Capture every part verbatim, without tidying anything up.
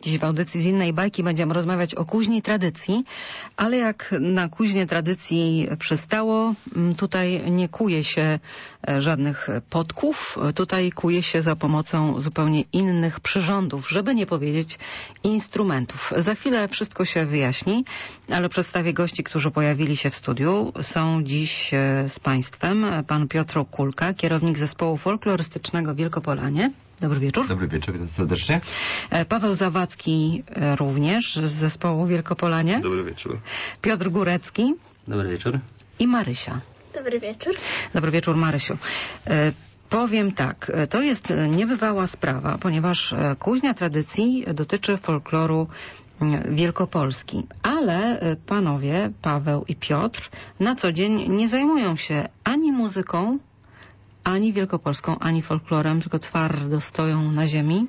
Dziś w audycji z innej bajki będziemy rozmawiać o kuźni tradycji, ale jak na kuźnię tradycji przystało, tutaj nie kuje się żadnych podków, tutaj kuje się za pomocą zupełnie innych przyrządów, żeby nie powiedzieć instrumentów. Za chwilę wszystko się wyjaśni, ale przedstawię gości, którzy pojawili się w studiu. Są dziś z Państwem pan Piotr Kulka, kierownik zespołu folklorystycznego Wielkopolanie. Dobry wieczór. Dobry wieczór, witam serdecznie. Paweł Zawadzki również z zespołu Wielkopolanie. Dobry wieczór. Piotr Górecki. Dobry wieczór. I Marysia. Dobry wieczór. Dobry wieczór, Marysiu. E, powiem tak, to jest niebywała sprawa, ponieważ kuźnia tradycji dotyczy folkloru Wielkopolski. Ale panowie, Paweł i Piotr, na co dzień nie zajmują się ani muzyką, ani wielkopolską, ani folklorem, tylko twardo stoją na ziemi.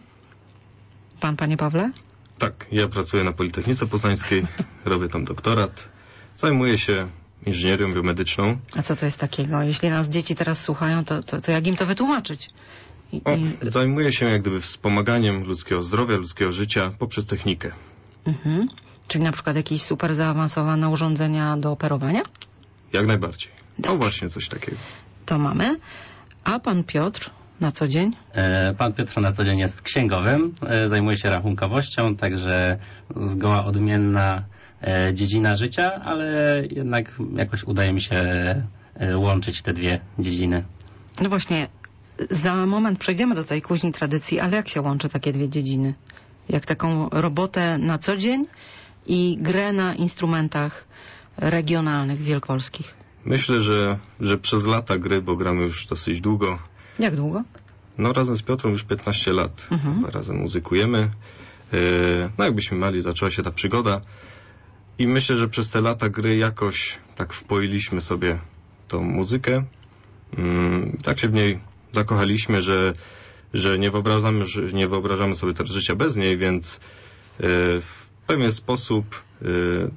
Pan, panie Pawle? Tak, ja pracuję na Politechnice Poznańskiej, robię tam doktorat, zajmuję się inżynierią biomedyczną. A co to jest takiego? Jeśli nas dzieci teraz słuchają, to, to, to jak im to wytłumaczyć? I, o, i... Zajmuję się jak gdyby wspomaganiem ludzkiego zdrowia, ludzkiego życia poprzez technikę. Mhm. Czyli na przykład jakieś super zaawansowane urządzenia do operowania? Jak najbardziej. Dobrze. No właśnie coś takiego. To mamy. A pan Piotr na co dzień? E, pan Piotr na co dzień jest księgowym, e, zajmuje się rachunkowością, także zgoła odmienna e, dziedzina życia, ale jednak jakoś udaje mi się e, łączyć te dwie dziedziny. No właśnie, za moment przejdziemy do tej kuźni tradycji, ale jak się łączy takie dwie dziedziny? Jak taką robotę na co dzień i grę na instrumentach regionalnych, wielkopolskich? Myślę, że, że przez lata gry, bo gramy już dosyć długo. Jak długo? No razem z Piotrem już piętnaście lat. Mhm. Razem muzykujemy. Yy, no jakbyśmy mali, zaczęła się ta przygoda. I myślę, że przez te lata gry jakoś tak wpoiliśmy sobie tą muzykę. Yy, tak się w niej zakochaliśmy, że, że, nie, wyobrażamy, że nie wyobrażamy sobie teraz życia bez niej, więc yy, w pewien sposób yy,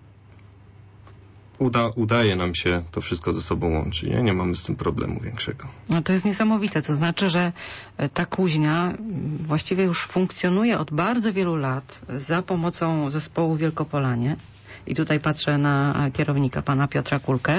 Uda, udaje nam się to wszystko ze sobą łączyć. Nie? nie mamy z tym problemu większego. No to jest niesamowite. To znaczy, że ta kuźnia właściwie już funkcjonuje od bardzo wielu lat za pomocą zespołu Wielkopolanie. I tutaj patrzę na kierownika, pana Piotra Kulkę.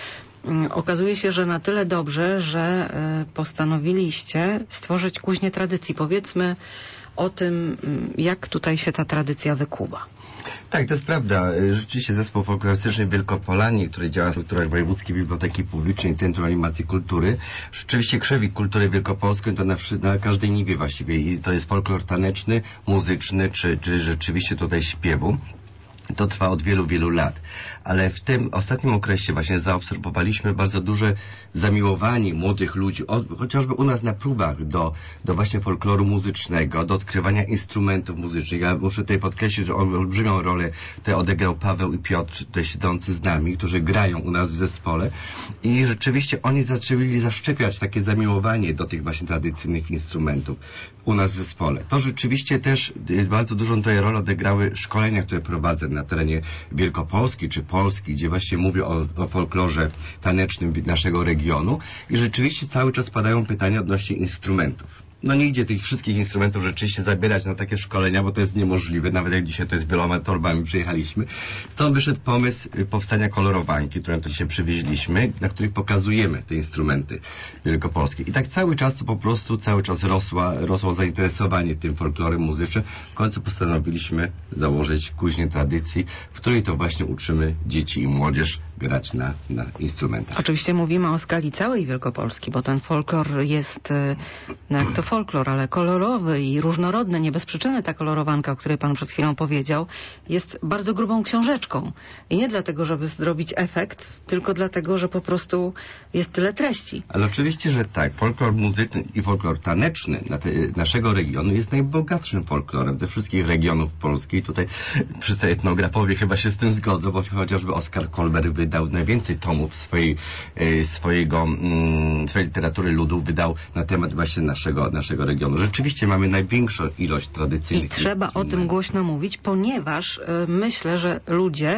Okazuje się, że na tyle dobrze, że postanowiliście stworzyć kuźnię tradycji. Powiedzmy o tym, jak tutaj się ta tradycja wykuwa. Tak, to jest prawda. Rzeczywiście zespół folklorystyczny Wielkopolanie, który działa w strukturach Wojewódzkiej Biblioteki Publicznej Centrum Animacji Kultury, rzeczywiście krzewi kulturę wielkopolską to na, na każdej niwie właściwie. I to jest folklor taneczny, muzyczny, czy, czy rzeczywiście tutaj śpiewu. To trwa od wielu, wielu lat. Ale w tym ostatnim okresie właśnie zaobserwowaliśmy bardzo duże zamiłowanie młodych ludzi, od, chociażby u nas na próbach do, do właśnie folkloru muzycznego, do odkrywania instrumentów muzycznych. Ja muszę tutaj podkreślić, że olbrzymią rolę tutaj odegrał Paweł i Piotr, tutaj siedzący z nami, którzy grają u nas w zespole. I rzeczywiście oni zaczęli zaszczepiać takie zamiłowanie do tych właśnie tradycyjnych instrumentów u nas w zespole. To rzeczywiście też bardzo dużą tutaj rolę odegrały szkolenia, które prowadzę na terenie Wielkopolski czy Polski, gdzie właśnie mówię o, o folklorze tanecznym naszego regionu i rzeczywiście cały czas padają pytania odnośnie instrumentów. No nie idzie tych wszystkich instrumentów rzeczywiście zabierać na takie szkolenia, bo to jest niemożliwe, nawet jak dzisiaj to jest wieloma torbami przyjechaliśmy. Stąd wyszedł pomysł powstania kolorowanki, którą tu dzisiaj przywieźliśmy, na których pokazujemy te instrumenty wielkopolskie. I tak cały czas to po prostu, cały czas rosła, rosło zainteresowanie tym folklorem muzycznym. W końcu postanowiliśmy założyć kuźnię tradycji, w której to właśnie uczymy dzieci i młodzież grać na, na instrumentach. Oczywiście mówimy o skali całej Wielkopolski, bo ten folklor jest, no jak to folklor, ale kolorowy i różnorodny. Nie bez przyczyny ta kolorowanka, o której pan przed chwilą powiedział, jest bardzo grubą książeczką. I nie dlatego, żeby zrobić efekt, tylko dlatego, że po prostu jest tyle treści. Ale oczywiście, że tak. Folklor muzyczny i folklor taneczny na te, naszego regionu jest najbogatszym folklorem ze wszystkich regionów Polski. I tutaj wszyscy etnografowie chyba się z tym zgodzą, bo chociażby Oskar Kolber wydał najwięcej tomów swojej, e, swojego, mm, swojej literatury ludów wydał na temat właśnie naszego, naszego regionu. Rzeczywiście mamy największą ilość tradycyjnych. I trzeba o tym głośno mówić, ponieważ y, myślę, że ludzie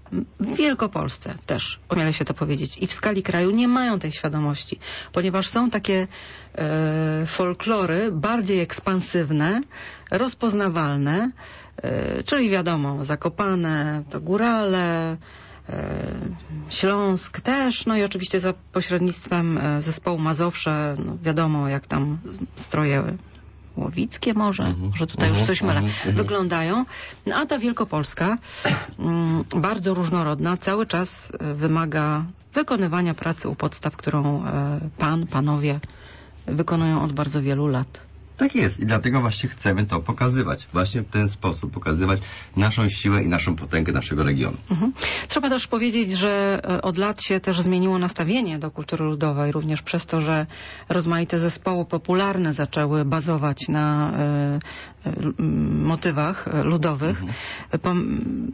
w Wielkopolsce też, ośmielę się to powiedzieć, i w skali kraju nie mają tej świadomości, ponieważ są takie e, folklory bardziej ekspansywne, rozpoznawalne, y, czyli wiadomo, Zakopane, to górale, y, Śląsk też, no i oczywiście za pośrednictwem y, zespołu Mazowsze, no wiadomo jak tam stroje łowickie może, Mhm. może tutaj Mhm. już coś mylę, Mhm. wyglądają. No, a ta Wielkopolska, mm, bardzo różnorodna, cały czas y, wymaga wykonywania pracy u podstaw, którą y, pan, panowie wykonują od bardzo wielu lat. Tak jest i dlatego właśnie chcemy to pokazywać. Właśnie w ten sposób pokazywać naszą siłę i naszą potęgę naszego regionu. Mhm. Trzeba też powiedzieć, że e, od lat się też zmieniło nastawienie do kultury ludowej, również przez to, że rozmaite zespoły popularne zaczęły bazować na e, e, motywach e, ludowych. Mhm. Pom-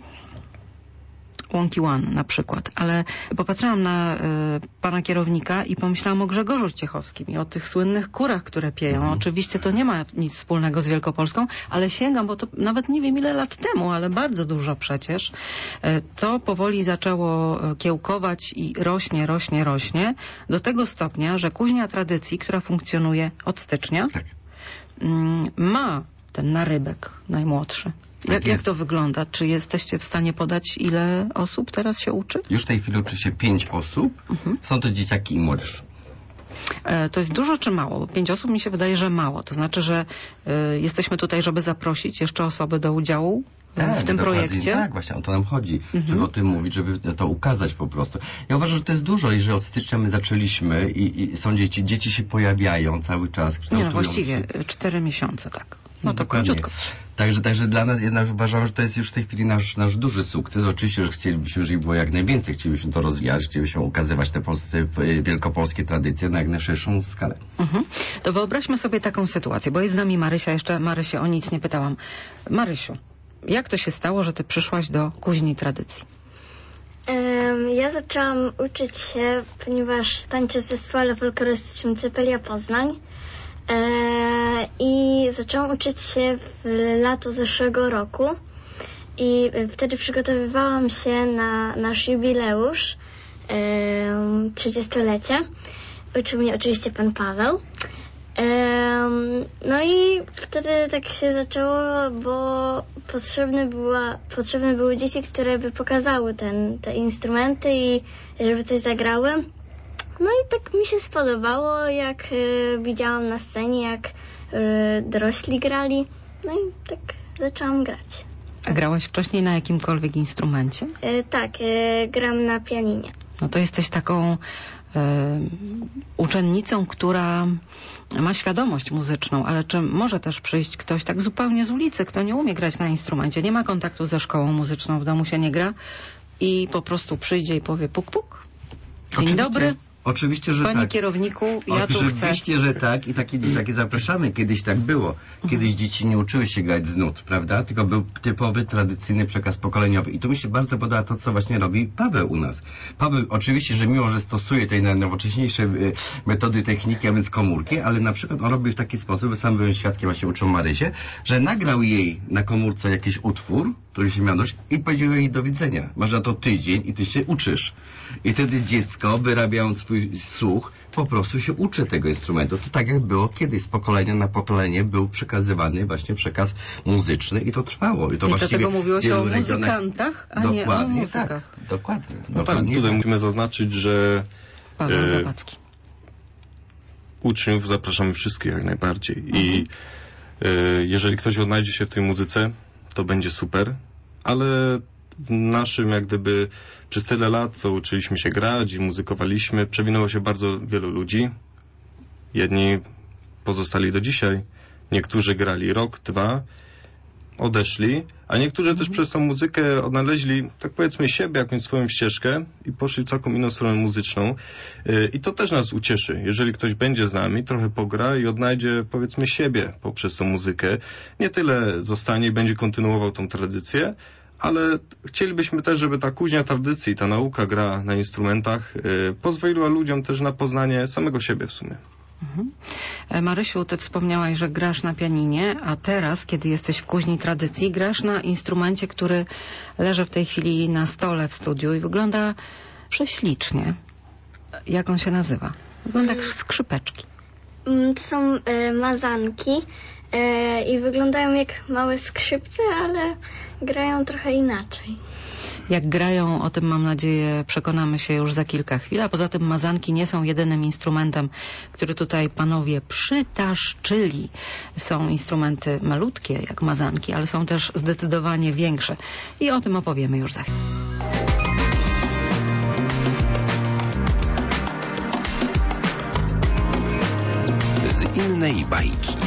Łąki One na przykład, ale popatrzyłam na y, pana kierownika i pomyślałam o Grzegorzu Ciechowskim i o tych słynnych kurach, które pieją. Mhm. Oczywiście to nie ma nic wspólnego z Wielkopolską, ale sięgam, bo to nawet nie wiem ile lat temu, ale bardzo dużo przecież. Y, to powoli zaczęło y, kiełkować i rośnie, rośnie, rośnie do tego stopnia, że kuźnia tradycji, która funkcjonuje od stycznia, Tak. y, ma ten narybek najmłodszy. Tak Jak, jak jest. to wygląda? Czy jesteście w stanie podać, ile osób teraz się uczy? Już w tej chwili uczy się pięć osób. Mhm. Są to dzieciaki i młodzież. E, to jest dużo czy mało? Bo pięć osób mi się wydaje, że mało. To znaczy, że e, jesteśmy tutaj, żeby zaprosić jeszcze osoby do udziału e, w tym dokładnie. projekcie. Tak, właśnie o to nam chodzi, Mhm. żeby o tym mówić, żeby to ukazać po prostu. Ja uważam, że to jest dużo i że od stycznia my zaczęliśmy i, i są dzieci, dzieci się pojawiają cały czas, Nie, kształtują no właściwie się. e, cztery miesiące, tak. No to Dokładnie. króciutko. Także, także dla nas jednak uważam, że to jest już w tej chwili nasz, nasz duży sukces. Oczywiście, że chcielibyśmy, żeby było jak najwięcej. Chcielibyśmy to rozwijać, chcielibyśmy ukazywać te polskie, wielkopolskie tradycje na jak najszerszą skalę. Mhm. To wyobraźmy sobie taką sytuację, bo jest z nami Marysia. Jeszcze Marysię o nic nie pytałam. Marysiu, jak to się stało, że ty przyszłaś do kuźni tradycji? Em, Ja zaczęłam uczyć się, ponieważ tańczę w zespole folklorystycznym Cepelia Poznań e, i zaczęłam uczyć się w lato zeszłego roku i e, wtedy przygotowywałam się na nasz jubileusz, em, trzydziestolecie. Uczył mnie oczywiście pan Paweł. Em, No i wtedy tak się zaczęło, bo potrzebne, była, potrzebne były dzieci, które by pokazały ten, te instrumenty i żeby coś zagrały. No i tak mi się spodobało, jak e, widziałam na scenie, jak e, dorośli grali. No i tak zaczęłam grać. A grałaś wcześniej na jakimkolwiek instrumencie? E, tak, e, gram na pianinie. No to jesteś taką e, uczennicą, która ma świadomość muzyczną, ale czy może też przyjść ktoś tak zupełnie z ulicy, kto nie umie grać na instrumencie, nie ma kontaktu ze szkołą muzyczną, w domu się nie gra i po prostu przyjdzie i powie puk puk. Dzień Oczywiście. dobry, Oczywiście, że panie tak. kierowniku, ja tu chcę. Oczywiście, że tak i takie dzieciaki zapraszamy. Kiedyś tak było. Kiedyś dzieci nie uczyły się grać z nut, prawda? Tylko był typowy, tradycyjny przekaz pokoleniowy. I tu mi się bardzo podoba to, co właśnie robi Paweł u nas. Paweł oczywiście, że mimo, że stosuje tej najnowocześniejsze y, metody, techniki, a więc komórki, ale na przykład on robi w taki sposób, bo sam byłem świadkiem, właśnie uczył Marysię, że nagrał jej na komórce jakiś utwór, który się miał dość i powiedział jej do widzenia. Masz na to tydzień i ty się uczysz. I wtedy dziecko, wyrabiając swój słuch, po prostu się uczy tego instrumentu. To tak jak było kiedyś, z pokolenia na pokolenie był przekazywany właśnie przekaz muzyczny i to trwało. I to I do właściwie tego mówiło w się o wielu regionach- muzykantach, a nie o Dokładnie muzykach. tak, dokładnie. No tak, dokładnie tutaj tak. musimy zaznaczyć, że Paweł E, Zawadzki. uczniów zapraszamy wszystkich jak najbardziej. I e, jeżeli ktoś odnajdzie się w tej muzyce, to będzie super, ale w naszym jak gdyby przez tyle lat, co uczyliśmy się grać i muzykowaliśmy, przewinęło się bardzo wielu ludzi. Jedni pozostali do dzisiaj, niektórzy grali rok, dwa, odeszli, a niektórzy też przez tą muzykę odnaleźli, tak powiedzmy, siebie, jakąś swoją ścieżkę i poszli w całką inną stronę muzyczną. Yy, I to też nas ucieszy, jeżeli ktoś będzie z nami, trochę pogra i odnajdzie, powiedzmy, siebie poprzez tą muzykę. Nie tyle zostanie i będzie kontynuował tą tradycję, ale chcielibyśmy też, żeby ta kuźnia tradycji, ta nauka gra na instrumentach yy, pozwoliła ludziom też na poznanie samego siebie w sumie. Mhm. E, Marysiu, ty wspomniałaś, że grasz na pianinie, a teraz, kiedy jesteś w kuźni tradycji, grasz na instrumencie, który leży w tej chwili na stole w studiu i wygląda prześlicznie. Jak on się nazywa? Wygląda jak skrzypeczki. Mm, To są e, mazanki. e, i wyglądają jak małe skrzypce, ale grają trochę inaczej. Jak grają, o tym mam nadzieję przekonamy się już za kilka chwil, a poza tym mazanki nie są jedynym instrumentem, który tutaj panowie przytaszczyli. Są instrumenty malutkie jak mazanki, ale są też zdecydowanie większe i o tym opowiemy już za chwilę. Z innej bajki.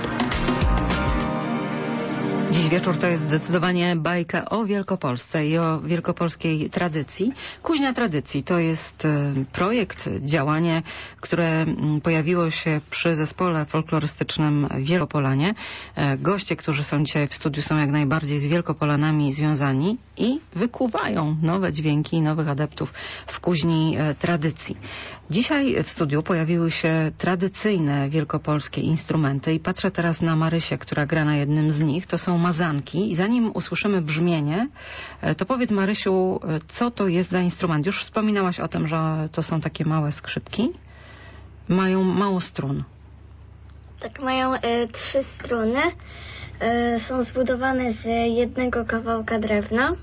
Dziś wieczór to jest zdecydowanie bajka o Wielkopolsce i o wielkopolskiej tradycji. Kuźnia Tradycji to jest projekt, działanie, które pojawiło się przy zespole folklorystycznym Wielkopolanie. Goście, którzy są dzisiaj w studiu, są jak najbardziej z Wielkopolanami związani i wykuwają nowe dźwięki nowych adeptów w Kuźni Tradycji. Dzisiaj w studiu pojawiły się tradycyjne wielkopolskie instrumenty i patrzę teraz na Marysię, która gra na jednym z nich. To są mazanki i zanim usłyszymy brzmienie, to powiedz, Marysiu, co to jest za instrument? Już wspominałaś o tym, że to są takie małe skrzypki. Mają mało strun. Tak, mają e, trzy struny. E, są zbudowane z jednego kawałka drewna.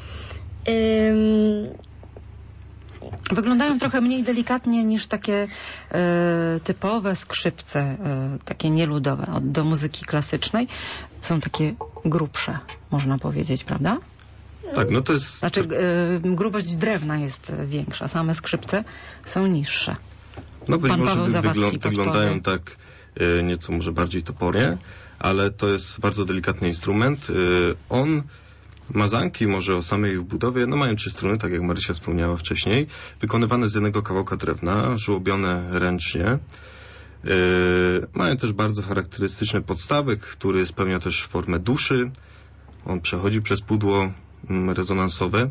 Ym... Wyglądają trochę mniej delikatnie niż takie e, typowe skrzypce, e, takie nieludowe od, do muzyki klasycznej. Są takie grubsze, można powiedzieć, prawda? Tak, no to jest... Znaczy e, grubość drewna jest większa, same skrzypce są niższe. No być Pan może Paweł Zawadzki wyglą wyglądają tak e, nieco może bardziej topornie, ale to jest bardzo delikatny instrument. E, on... Mazanki, może o samej ich budowie, no mają trzy struny, tak jak Marysia wspomniała wcześniej, wykonywane z jednego kawałka drewna, żłobione ręcznie. Yy, mają też bardzo charakterystyczny podstawek, który spełnia też formę duszy. On przechodzi przez pudło mm, rezonansowe.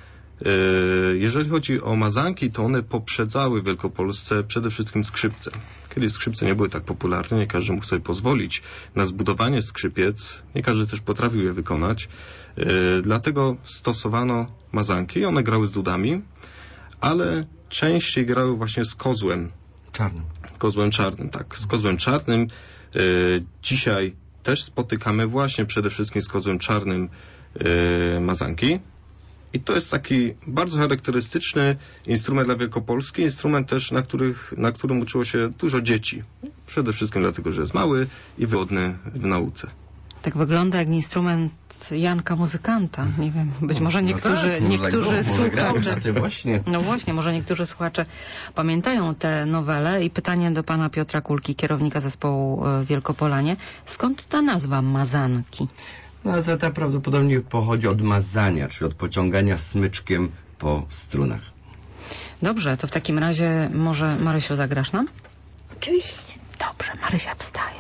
Yy, jeżeli chodzi o mazanki, to one poprzedzały w Wielkopolsce przede wszystkim skrzypce. Kiedy skrzypce nie były tak popularne, nie każdy mógł sobie pozwolić na zbudowanie skrzypiec, nie każdy też potrafił je wykonać. Yy, dlatego stosowano mazanki, one grały z dudami, ale częściej grały właśnie z kozłem. Czarnym. Kozłem czarnym, tak. Z kozłem czarnym. Yy, dzisiaj też spotykamy właśnie przede wszystkim z kozłem czarnym yy, mazanki. I to jest taki bardzo charakterystyczny instrument dla Wielkopolski, instrument też, na, których, na którym uczyło się dużo dzieci. Przede wszystkim dlatego, że jest mały i wygodny w nauce. Tak wygląda jak instrument Janka Muzykanta. Nie wiem, być może niektórzy, no tak, niektórzy może, słuchacze... może właśnie. No właśnie, może niektórzy słuchacze pamiętają tę nowelę i pytanie do pana Piotra Kulki, kierownika zespołu Wielkopolanie. Skąd ta nazwa mazanki? Nazwa ta prawdopodobnie pochodzi od mazania, czyli od pociągania smyczkiem po strunach. Dobrze, to w takim razie może Marysiu zagrasz nam? Oczywiście. Dobrze, Marysia wstaje.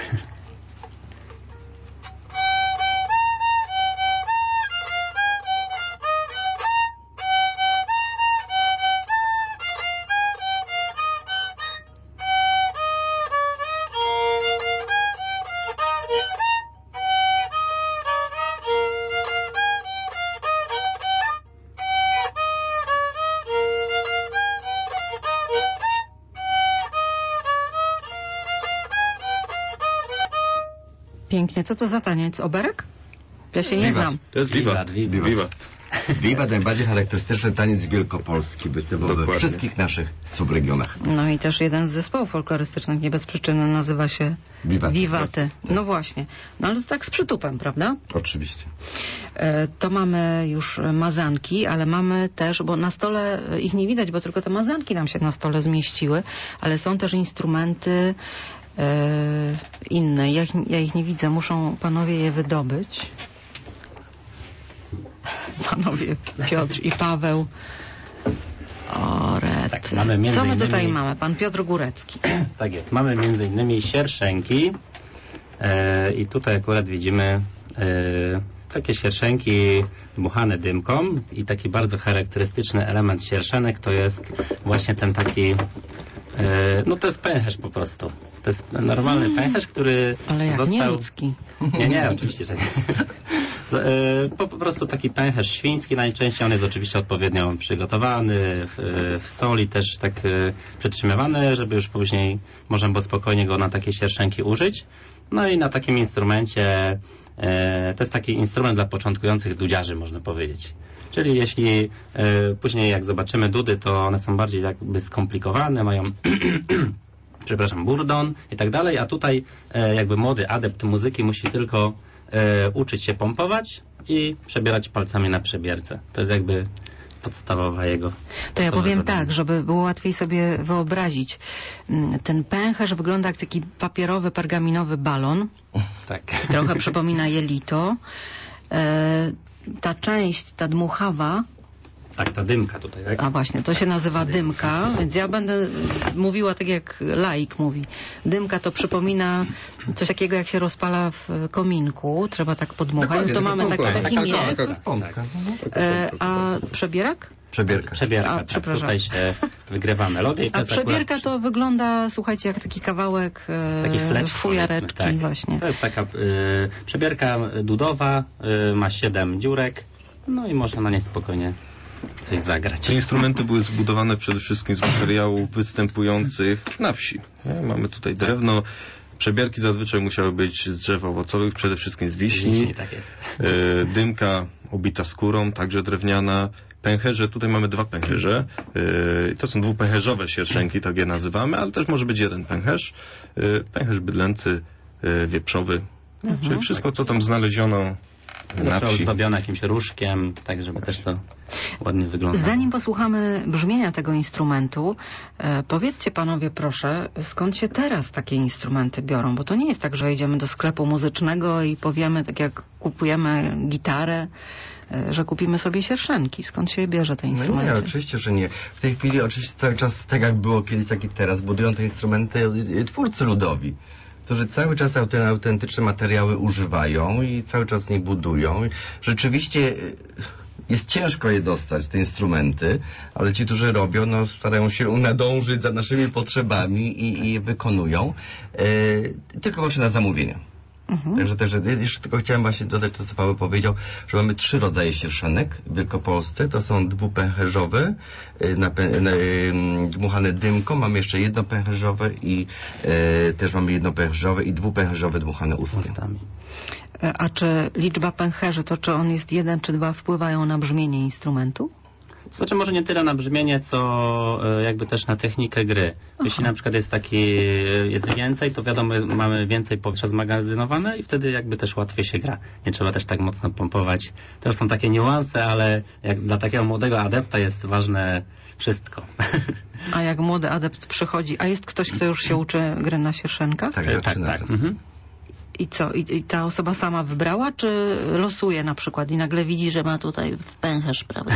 Pięknie. Co to za taniec? Oberek? Ja się nie Wiwat. znam. To jest wiwat. Wiwat, Wiwat. Wiwat, najbardziej charakterystyczny taniec wielkopolski, występował we Dokładnie. wszystkich naszych subregionach. No i też jeden z zespołów folklorystycznych, nie bez przyczyny, nazywa się Wiwaty. Wiwaty. No właśnie. No ale to tak z przytupem, prawda? Oczywiście. E, to mamy już mazanki, ale mamy też, bo na stole ich nie widać, bo tylko te mazanki nam się na stole zmieściły, ale są też instrumenty e, inne. Ja ich, ja ich nie widzę. Muszą panowie je wydobyć. Panowie Piotr i Paweł. O, rety. Tak, mamy między Co my innymi- tutaj mamy? Pan Piotr Górecki. Tak jest. Mamy między innymi sierszenki e, i tutaj akurat widzimy e, takie sierszenki dmuchane dymką i taki bardzo charakterystyczny element sierszenek to jest właśnie ten taki e, no to jest pęcherz po prostu. To jest normalny pęcherz, który Ale jak został... nieludzki. Nie, nie, oczywiście, że nie. E, Po, po prostu taki pęcherz świński najczęściej, on jest oczywiście odpowiednio przygotowany, w, w soli też tak e, przetrzymywany, żeby już później można było spokojnie go na takie sierszęki użyć. No i na takim instrumencie, e, to jest taki instrument dla początkujących dudziarzy, można powiedzieć. Czyli jeśli e, później jak zobaczymy dudy, to one są bardziej jakby skomplikowane, mają przepraszam, burdon i tak dalej, a tutaj e, jakby młody adept muzyki musi tylko e, uczyć się pompować i przebierać palcami na przebierce. To jest jakby podstawowa jego. To ja powiem zadanie. tak, żeby było łatwiej sobie wyobrazić. Mm, Ten pęcherz wygląda jak taki papierowy, pergaminowy balon. Tak. Trochę przypomina jelito. E, ta część, ta dmuchawa, Tak, ta dymka tutaj, tak? a właśnie, to się nazywa dymka, więc ja będę mówiła tak jak laik mówi. Dymka to przypomina coś takiego, jak się rozpala w kominku, trzeba tak podmuchać, no to mamy taki, dokładnie. taki Taka miech. Taka jest pompka. E, a przebierak? Przebierka. Przebierka, A, tak. przepraszam. Tutaj się wygrywa melodię i to A jest przebierka akurat to wygląda, słuchajcie, jak taki kawałek e, taki flecz, fujareczki powiedzmy, tak. właśnie. To jest taka y, przebierka dudowa, y, ma siedem dziurek, no i można na niej spokojnie coś zagrać. Te instrumenty były zbudowane przede wszystkim z materiałów występujących na wsi. Nie? Mamy tutaj drewno. Przebierki zazwyczaj musiały być z drzew owocowych, przede wszystkim z wiśni. Wiśni, tak jest. E, dymka obita skórą, także drewniana. Pęcherze, tutaj mamy dwa pęcherze. E, to są dwupęcherzowe sierszenki, tak je nazywamy, ale też może być jeden pęcherz. E, pęcherz bydlęcy, e, wieprzowy. Mhm. Czyli wszystko, co tam znaleziono na Zawsze wsi. ozdobione jakimś różkiem, tak żeby też to ładnie wyglądało. Zanim posłuchamy brzmienia tego instrumentu, e, powiedzcie panowie proszę, skąd się teraz takie instrumenty biorą? Bo to nie jest tak, że idziemy do sklepu muzycznego i powiemy, tak jak kupujemy gitarę, e, że kupimy sobie sierszenki. Skąd się bierze te No instrumenty? nie, oczywiście, że nie. W tej chwili oczywiście cały czas, tak jak było kiedyś, tak i teraz, budują te instrumenty y, y, twórcy ludowi, którzy cały czas te autentyczne materiały używają i cały czas nie budują. Rzeczywiście y, jest ciężko je dostać, te instrumenty, ale ci, którzy robią, no, starają się nadążyć za naszymi potrzebami i, i je wykonują. Y, tylko właśnie na zamówienie. Mhm. Także też, jeszcze tylko chciałem właśnie dodać to, co Paweł powiedział, że mamy trzy rodzaje sierszenek w Wielkopolsce. To są dwupęcherzowe, y, napę- na- y, dmuchane dymką. Mamy jeszcze jednopęcherzowe i y, też mamy jednopęcherzowe i dwupęcherzowe dmuchane ustnie. Ustami. E, A czy liczba pęcherzy, to czy on jest jeden czy dwa, wpływają na brzmienie instrumentu? Znaczy może nie tyle na brzmienie, co e, jakby też na technikę gry. Jeśli na przykład jest taki, jest więcej, to wiadomo, mamy więcej powietrza zmagazynowane i wtedy jakby też łatwiej się gra. Nie trzeba też tak mocno pompować. To już są takie niuanse, ale jak dla takiego młodego adepta jest ważne wszystko. A jak młody adept przychodzi, a jest ktoś, kto już się uczy gry na sierszenkach? Tak, tak, zaczyna tak. teraz. Mhm. I co? I, I ta osoba sama wybrała, czy losuje na przykład i nagle widzi, że ma tutaj w pęcherz, prawda?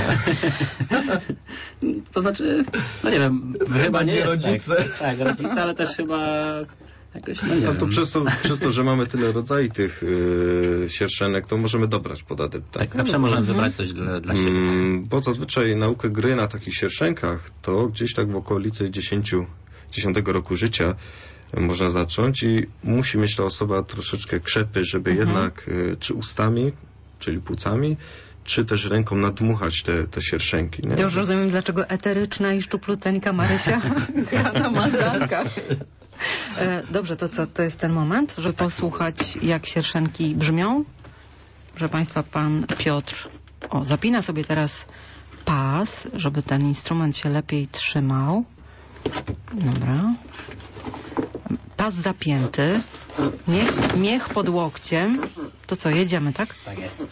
To znaczy, no nie wiem, chyba nie nie jest rodzice. Tak, tak, rodzice, ale też chyba jakoś, no nie No wiem. to przez to, przez to, że mamy tyle rodzajów tych yy, sierszenek, to możemy dobrać pod adepta. Tak, zawsze możemy wybrać coś dla, dla siebie. Mm, bo zazwyczaj naukę gry na takich sierszenkach to gdzieś tak w okolicy dziesięciu, dziesiątego roku życia można zacząć i musi mieć ta osoba troszeczkę krzepy, żeby Mhm. jednak y, czy ustami, czyli płucami, czy też ręką nadmuchać te, te sierszenki. Nie? To już rozumiem, dlaczego eteryczna i szczupluteńka Marysia gra na mazalkach. E, Dobrze, to co? To jest ten moment, żeby posłuchać, jak sierszenki brzmią? Proszę Państwa, pan Piotr o, zapina sobie teraz pas, żeby ten instrument się lepiej trzymał. Dobra. Pas zapięty. Miech, miech pod łokciem. To co, jedziemy, tak? Tak jest.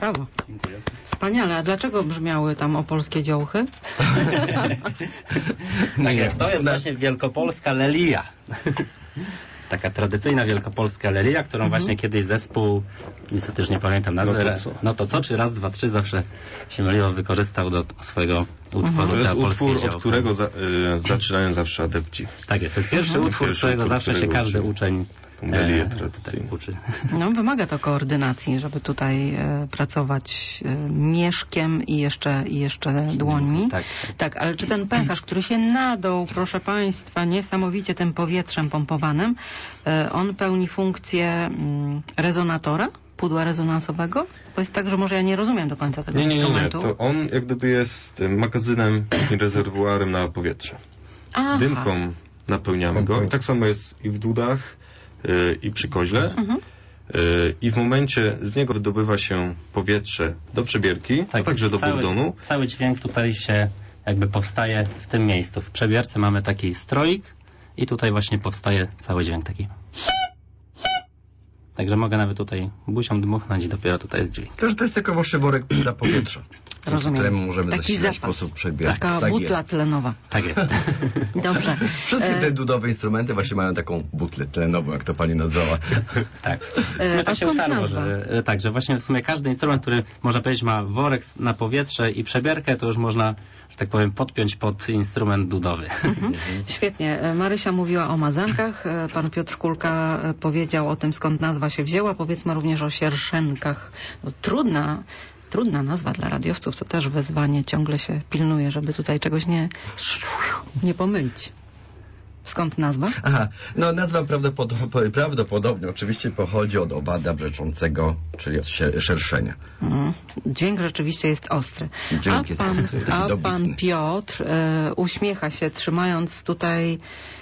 Brawo. Dziękuję. Wspaniale. A dlaczego brzmiały tam opolskie dziołchy? Tak jest, to jest właśnie wielkopolska lelia. Taka tradycyjna wielkopolska lelia, którą Mhm. właśnie kiedyś zespół, niestety już nie pamiętam nazwy, No to co? no to co, czy raz, dwa, trzy, zawsze się myliło, wykorzystał do swojego utworu Mhm. To jest te polskie utwór, od działka. którego za, y, zaczynają zawsze adepci. Tak jest, to jest pierwszy Mhm. utwór, Pierwszy którego utwór, zawsze się którego każdy uczy. uczeń Tą lelię e, tradycyjną. tak, uczy. No, wymaga to koordynacji, żeby tutaj e, pracować e, mieszkiem i jeszcze, i jeszcze dłońmi. Tak, Tak, ale czy ten pęcherz, który się nadął, proszę Państwa, niesamowicie tym powietrzem pompowanym, e, on pełni funkcję mm, rezonatora, pudła rezonansowego? Bo jest tak, że może ja nie rozumiem do końca tego Nie, nie, nie, nie. instrumentu. To on jak gdyby jest y, magazynem i rezerwuarem na powietrze. Aha. Dymką napełniamy go. I tak samo jest i w dudach, y, i przy koźle. Mhm. Y, I w momencie z niego wydobywa się powietrze do przebierki, a także do cały, burdonu. Cały dźwięk tutaj się jakby powstaje w tym miejscu. W przebierce mamy taki stroik i tutaj właśnie powstaje cały dźwięk taki. Także mogę nawet tutaj buzią dmuchnąć i dopiero tutaj jest dźwięk. To, że to jest tylko właśnie worek dla powietrza. Rozumiem. Któremu możemy Taki zasilać w zapas. sposób przebierki. Taka Tak butla jest. tlenowa. Tak jest. Dobrze. Wszystkie E, te dudowe instrumenty właśnie mają taką butlę tlenową, jak to pani nazwała. Tak. W E, sumie a to się skąd utarło, nazwa? że e, tak, że właśnie w sumie każdy instrument, który można powiedzieć ma worek s- na powietrze i przebierkę, to już można, że tak powiem, podpiąć pod instrument dudowy. Mhm. Świetnie. E, Marysia mówiła o mazankach, e, pan Piotr Kulka e, powiedział o tym, skąd nazwa się wzięła. Powiedzmy również o sierszenkach. Bo trudna, trudna nazwa dla radiowców, to też wyzwanie. Ciągle się pilnuje, żeby tutaj czegoś nie, nie pomylić. Skąd nazwa? Aha, no nazwa prawdopodobnie, prawdopodobnie oczywiście pochodzi od owada brzeczącego, czyli od sie- szerszenia. Mm. Dźwięk rzeczywiście jest ostry. Dźwięk a jest pan, ostry, taki a dobitny. pan Piotr e, uśmiecha się, trzymając tutaj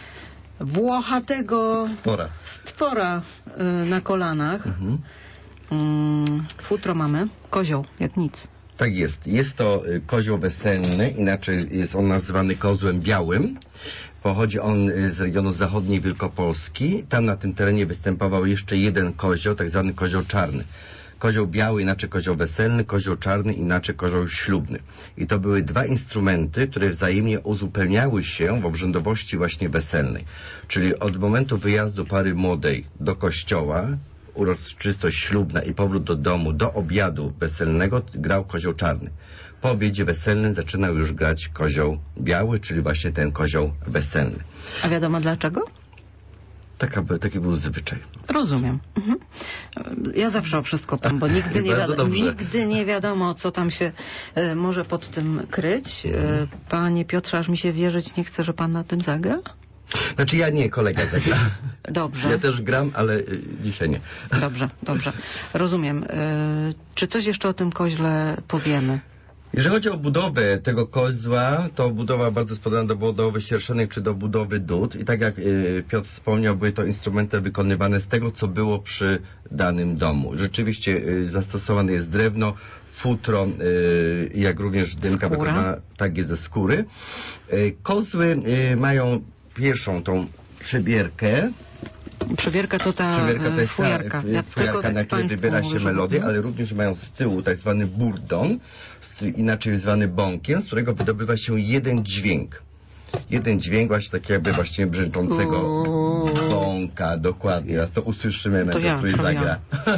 włochatego Stwora. stwora e, na kolanach. Mhm. Mm, futro mamy, kozioł, jak nic. Tak jest. Jest to y, kozioł weselny, inaczej jest on nazywany kozłem białym. Pochodzi on y, z regionu zachodniej Wielkopolski. Tam na tym terenie występował jeszcze jeden kozioł, tak zwany kozioł czarny. Kozioł biały, inaczej kozioł weselny, kozioł czarny, inaczej kozioł ślubny. I to były dwa instrumenty, które wzajemnie uzupełniały się w obrzędowości właśnie weselnej. Czyli od momentu wyjazdu pary młodej do kościoła, uroczystość ślubna i powrót do domu, do obiadu weselnego grał kozioł czarny. Po obiedzie weselnym zaczynał już grać kozioł biały, czyli właśnie ten kozioł weselny. A wiadomo dlaczego? Taka, taki był zwyczaj. Rozumiem. Mhm. Ja zawsze o wszystko pytam, bo nigdy nie, Bardzo wiado- dobrze. nigdy nie wiadomo, co tam się e, może pod tym kryć. E, panie Piotrze, aż mi się wierzyć nie chce, że pan na tym zagra? Znaczy ja nie, kolega zagra. Dobrze. Ja też gram, ale y, dzisiaj nie. Dobrze, dobrze. Rozumiem. E, czy coś jeszcze o tym koźle powiemy? Jeżeli chodzi o budowę tego kozła, to budowa bardzo jest podobna do budowy sierszenek czy do budowy dud. I tak jak y, Piotr wspomniał, były to instrumenty wykonywane z tego, co było przy danym domu. Rzeczywiście y, zastosowane jest drewno, futro, y, jak również dymka Skóra. wykonana tak jest ze skóry. Y, kozły y, mają pierwszą tą przebierkę. Przebierka to ta Przebierka to e, jest fujarka. ta Ja e, fujarka, tylko na której państwu wybiera się mówię, żeby- melodię, ale również mają z tyłu tak zwany burdon, z- inaczej zwany bąkiem, z którego wydobywa się jeden dźwięk. Jeden dźwięk właśnie tak jakby właśnie brzęczącego Uuu. bąka, dokładnie. Teraz to usłyszymy, To ja, który to zagra.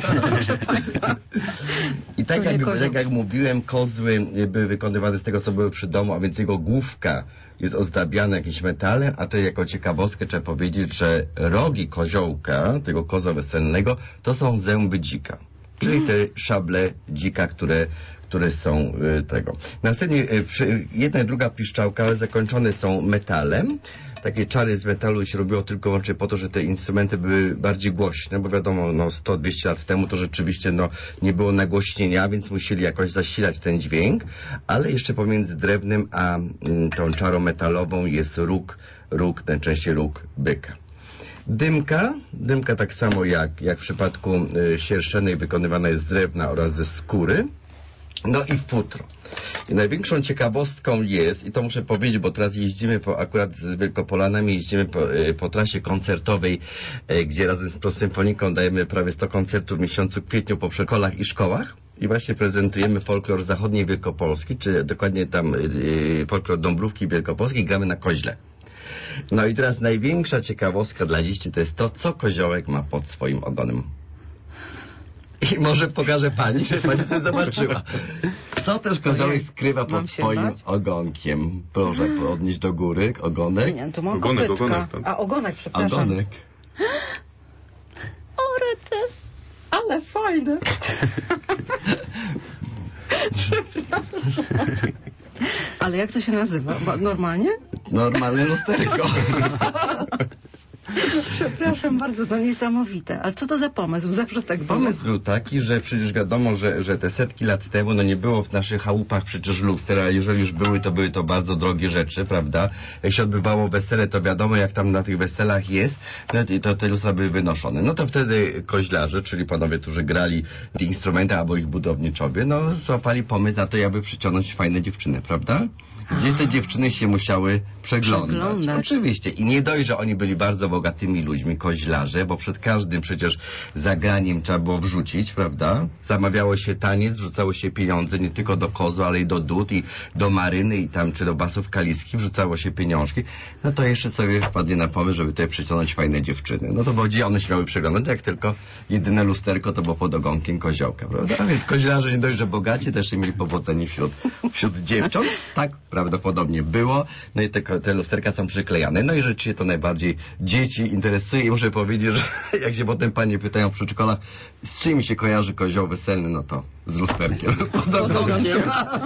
I tak To nie jak, kozioł. tak jak mówiłem, kozły były wykonywane z tego, co było przy domu, a więc jego główka jest ozdabiana jakimś metalem, a to jako ciekawostkę trzeba powiedzieć, że rogi koziołka, tego kozła weselnego, to są zęby dzika. Czyli te szable dzika, które, które są y, tego. Następnie y, przy, jedna i druga piszczałka zakończone są metalem. Takie czary z metalu się robiło tylko i wyłącznie po to, że te instrumenty były bardziej głośne, bo wiadomo, no sto dwieście lat temu to rzeczywiście no, nie było nagłośnienia, więc musieli jakoś zasilać ten dźwięk, ale jeszcze pomiędzy drewnem a mm, tą czarą metalową jest róg, róg, najczęściej róg byka. Dymka, dymka tak samo jak, jak w przypadku y, sierszenej wykonywana jest z drewna oraz ze skóry. No i futro. I największą ciekawostką jest, i to muszę powiedzieć, bo teraz jeździmy po, akurat z Wielkopolanami, jeździmy po, y, po trasie koncertowej, y, gdzie razem z Prosymfoniką dajemy prawie sto koncertów w miesiącu kwietniu po przedszkolach i szkołach. i właśnie prezentujemy folklor zachodniej Wielkopolski, czy dokładnie tam yy, folklor Dąbrówki Wielkopolskiej, gramy na koźle. No i teraz największa ciekawostka dla dzieci to jest to, co koziołek ma pod swoim ogonem. I może pokażę pani, żeby pani sobie zobaczyła. Co też koziołek skrywa pod swoim bać? ogonkiem. Proszę podnieść do góry ogonek. Nie, to ma Ogonek, kopytka. ogonek, tak. A ogonek, przepraszam. Ogonek. O, rety, ale fajne. Ale jak to się nazywa? Ba- Normalnie? Normalne lusterko. Przepraszam bardzo, to niesamowite. Ale co to za pomysł? Zawsze tak było. Pomysł był taki, że przecież wiadomo, że, że te setki lat temu no nie było w naszych chałupach przecież luster, a jeżeli już były, to były to bardzo drogie rzeczy, prawda? Jak się odbywało wesele, to wiadomo, jak tam na tych weselach jest, no i to te lustra były wynoszone. No to wtedy koźlarze, czyli panowie, którzy grali te instrumenty albo ich budowniczowie, no złapali pomysł na to, jakby przyciągnąć fajne dziewczyny, prawda? Gdzie te dziewczyny się musiały przeglądać. Przeglądać. Oczywiście. I nie dość, że oni byli bardzo bogatymi ludźmi, koźlarze, bo przed każdym przecież zagraniem trzeba było wrzucić, prawda? Zamawiało się taniec, wrzucało się pieniądze nie tylko do kozu, ale i do dud, i do maryny, i tam, czy do basów kaliskich wrzucało się pieniążki. No to jeszcze sobie wpadli na pomysł, żeby tutaj przyciągnąć fajne dziewczyny. No to bo gdzie one się miały przeglądać, jak tylko jedyne lusterko to było pod ogonkiem koziołka, prawda? A więc koźlarze nie dość, że bogaci, też mieli powodzenie wśród, wśród dziewcząt. Tak prawdopodobnie było. No i te, te lusterka są przyklejane. No i rzeczywiście to najbardziej dzieci interesuje i muszę powiedzieć, że jak się potem panie pytają w przedszkolach, z czym się kojarzy kozioł weselny, no to z lusterkiem. Pod ogonkiem.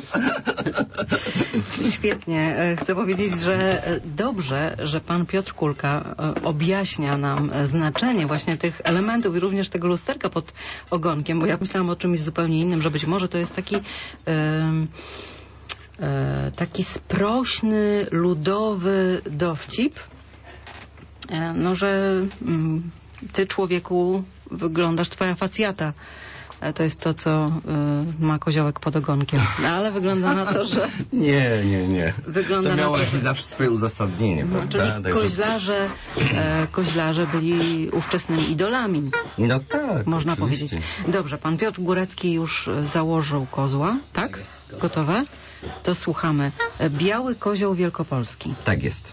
Świetnie. Chcę powiedzieć, że dobrze, że pan Piotr Kulka objaśnia nam znaczenie właśnie tych elementów i również tego lusterka pod ogonkiem, bo ja myślałam o czymś zupełnie innym, że być może to jest taki... Um, taki sprośny, ludowy dowcip, no, że ty, człowieku, wyglądasz, twoja facjata. To jest to, co ma koziołek pod ogonkiem. Ale wygląda na to, że... Nie, nie, nie. Wygląda to miało na to, jakieś zawsze swoje uzasadnienie, no, prawda? czyli koźlarze, e, koźlarze byli ówczesnymi idolami. No tak, można oczywiście. powiedzieć. Dobrze, pan Piotr Górecki już założył kozła, tak? Gotowe? To słuchamy. Biały kozioł wielkopolski. Tak jest.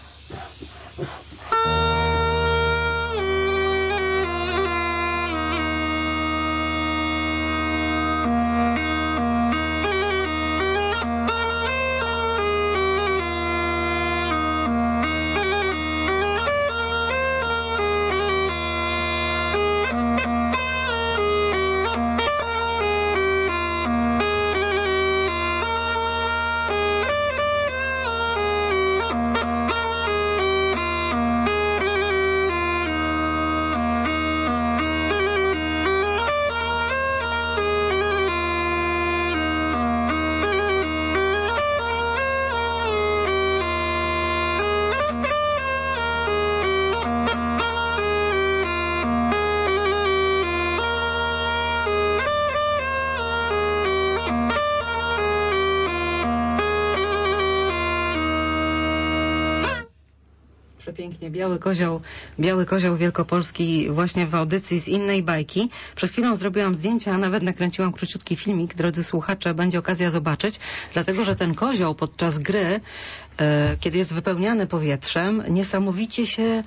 Przepięknie. Biały kozioł, biały kozioł wielkopolski właśnie w audycji z innej bajki. Przed chwilą zrobiłam zdjęcia, a nawet nakręciłam króciutki filmik. Drodzy słuchacze, będzie okazja zobaczyć, dlatego że ten kozioł podczas gry, e, kiedy jest wypełniany powietrzem, niesamowicie się e,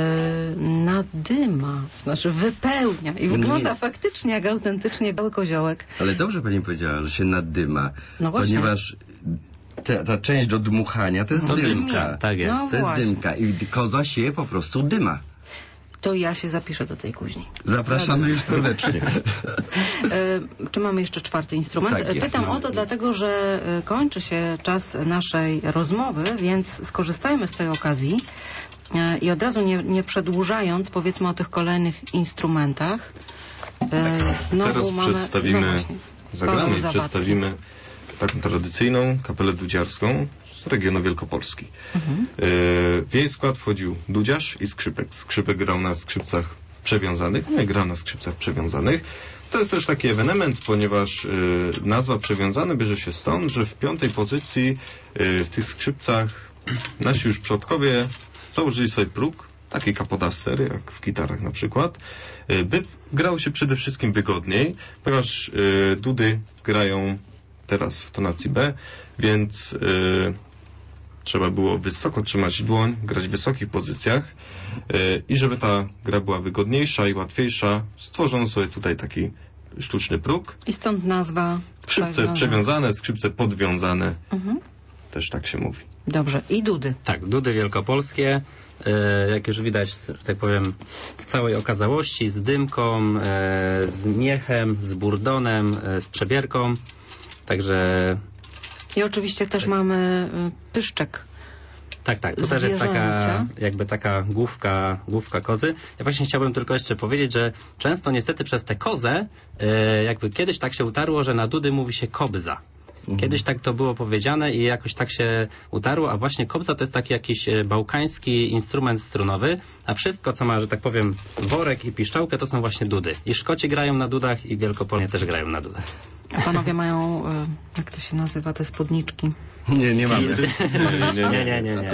nadyma, znaczy wypełnia i wygląda Nie. faktycznie jak autentycznie biały koziołek. Ale dobrze pani powiedziała, że się nadyma, No właśnie. ponieważ ta, ta część do dmuchania to jest To dymka. dymie, tak jest. No To jest właśnie. dymka i koza się po prostu dyma. To ja się zapiszę do tej kuźni. Zapraszamy już serdecznie. E, Czy mamy jeszcze czwarty instrument? Tak jest, Pytam mamy. o to dlatego, że e, kończy się czas naszej rozmowy, więc skorzystajmy z tej okazji e, i od razu nie, nie przedłużając, powiedzmy o tych kolejnych instrumentach. E, Znowu Teraz mamy... przedstawimy, no właśnie, zagramy Paweł i Zawadzki. przedstawimy taką tradycyjną kapelę dudziarską z regionu Wielkopolski. Mhm. E, w jej skład wchodził dudziarz i skrzypek. Skrzypek grał na skrzypcach przewiązanych, nie grał na skrzypcach przewiązanych. To jest też taki ewenement, ponieważ e, nazwa przewiązany bierze się stąd, że w piątej pozycji e, w tych skrzypcach nasi już przodkowie założyli sobie próg taki kapodaster, jak w gitarach na przykład, by grało się przede wszystkim wygodniej, ponieważ dudy grają teraz w tonacji B, więc trzeba było wysoko trzymać dłoń, grać w wysokich pozycjach i żeby ta gra była wygodniejsza i łatwiejsza, stworzono sobie tutaj taki sztuczny próg. I stąd nazwa Skrzypce przewiązane, skrzypce podwiązane. Mhm. Też tak się mówi. Dobrze. I dudy. Tak, dudy wielkopolskie, e, jak już widać, że tak powiem, w całej okazałości, z dymką, e, z miechem, z burdonem, e, z przebierką. Także... I oczywiście też mamy pyszczek. Tak, tak. To też jest taka, jakby taka główka, główka kozy. Ja właśnie chciałbym tylko jeszcze powiedzieć, że często niestety przez tę kozę, e, jakby kiedyś tak się utarło, że na dudy mówi się kobza. Kiedyś tak to było powiedziane i jakoś tak się utarło, a właśnie kobza to jest taki jakiś bałkański instrument strunowy, a wszystko, co ma, że tak powiem, worek i piszczałkę, to są właśnie dudy. I Szkoci grają na dudach i Wielkopolanie też grają na dudach. A panowie mają, jak to się nazywa, te spódniczki? Nie, nie mamy. Nie, Nie, nie, nie, nie. nie.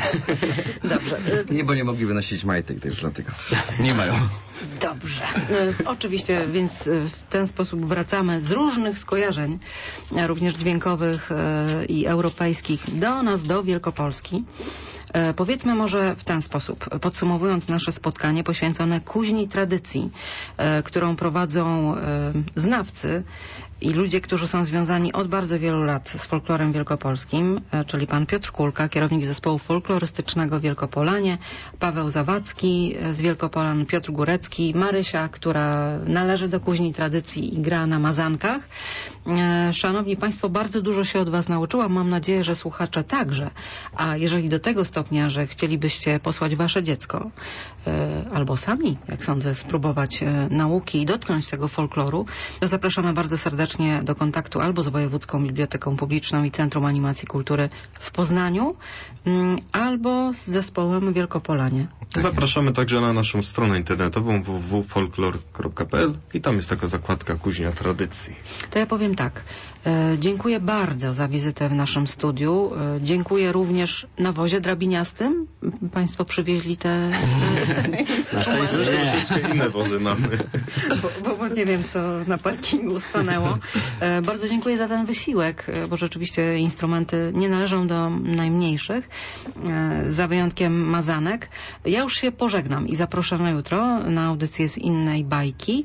Dobrze. Nie, bo nie mogli wynosić majtek też dlatego. Nie mają. Dobrze. E, oczywiście, więc e, w ten sposób wracamy z różnych skojarzeń, e, również dźwiękowych e, i europejskich, do nas, do Wielkopolski. E, powiedzmy może w ten sposób, podsumowując nasze spotkanie poświęcone kuźni tradycji, e, którą prowadzą e, znawcy i ludzie, którzy są związani od bardzo wielu lat z folklorem wielkopolskim, e, czyli pan Piotr Kulka, kierownik zespołu folklorystycznego Wielkopolanie, Paweł Zawadzki z Wielkopolan, Piotr Górecki, Marysia, która należy do kuźni tradycji i gra na mazankach. E, szanowni państwo, bardzo dużo się od was nauczyłam. Mam nadzieję, że słuchacze także. A jeżeli do tego stopnia, że chcielibyście posłać wasze dziecko, e, albo sami, jak sądzę, spróbować e, nauki i dotknąć tego folkloru, to zapraszamy bardzo serdecznie do kontaktu albo z Wojewódzką Biblioteką Publiczną i Centrum Animacji Kultury w Poznaniu, m, albo z zespołem Wielkopolanie. Tak Zapraszamy jest. także na naszą stronę internetową w w w kropka folklor kropka p l i tam jest taka zakładka Kuźnia Tradycji. To ja powiem tak. E, dziękuję bardzo za wizytę w naszym studiu. E, dziękuję również nawozie drabiniastym. Państwo przywieźli te e, Na szczęście Troszeczkę inne wozy mamy. bo, bo, bo nie wiem, co na parkingu stanęło. E, bardzo dziękuję za ten wysiłek, e, bo rzeczywiście instrumenty nie należą do najmniejszych, e, za wyjątkiem mazanek. Ja już się pożegnam i zaproszę na jutro na audycję z innej bajki.